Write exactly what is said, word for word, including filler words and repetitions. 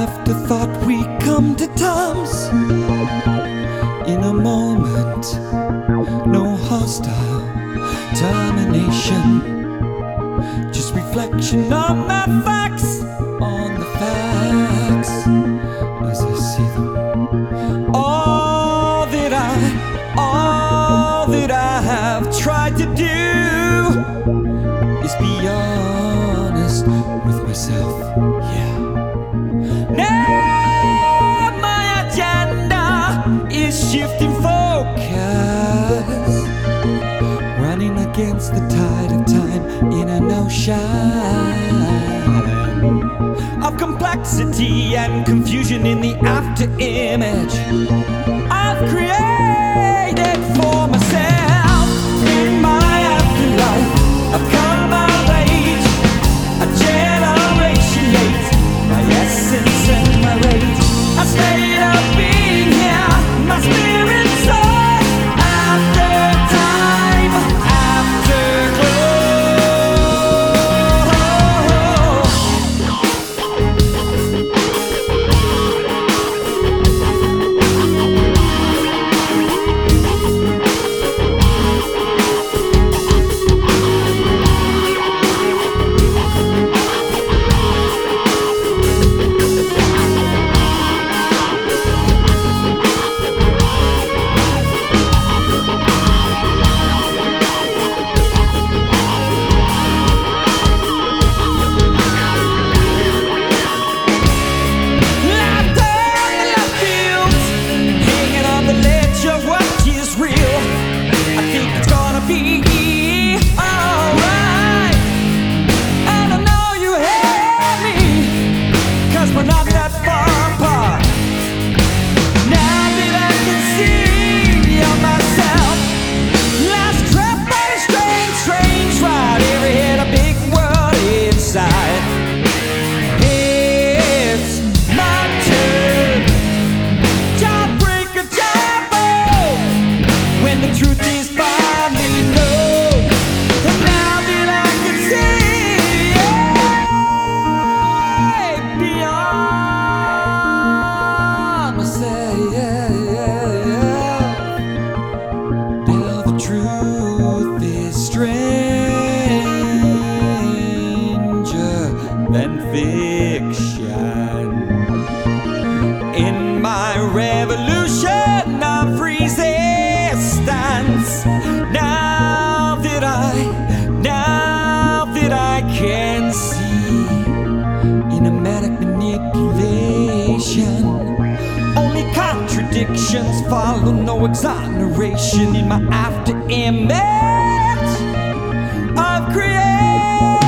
afterthought we come to terms in a moment, no hostile termination, just reflection on my facts, on the facts as I see them. All that I, all that I have tried to do is be honest with myself, yeah. Now my agenda is shifting focus, running against the tide of time in an ocean of complexity and confusion in the after image I've created for myself. In my afterlife I've come of age, a generation late, my essence and my rage, a state of being here, my spirit soars after time, afterglow. Than fiction. In my revolution of resistance, now that I, now that I can see in a manic manipulation, only contradictions follow, no exoneration in my after image I've created.